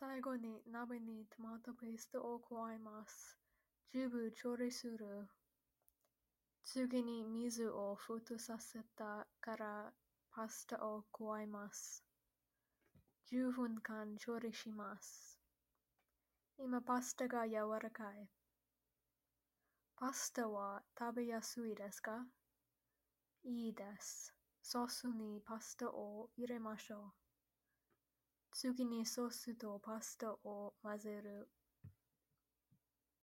最後に鍋にトマトペーストを加えます。10分調理する。次に水を沸騰させたからパスタを加えます。10分間調理します。今パスタが柔らかい。パスタは食べやすいですか？いいです。ソースにパスタを入れましょう。次にソースとパスタを混ぜる。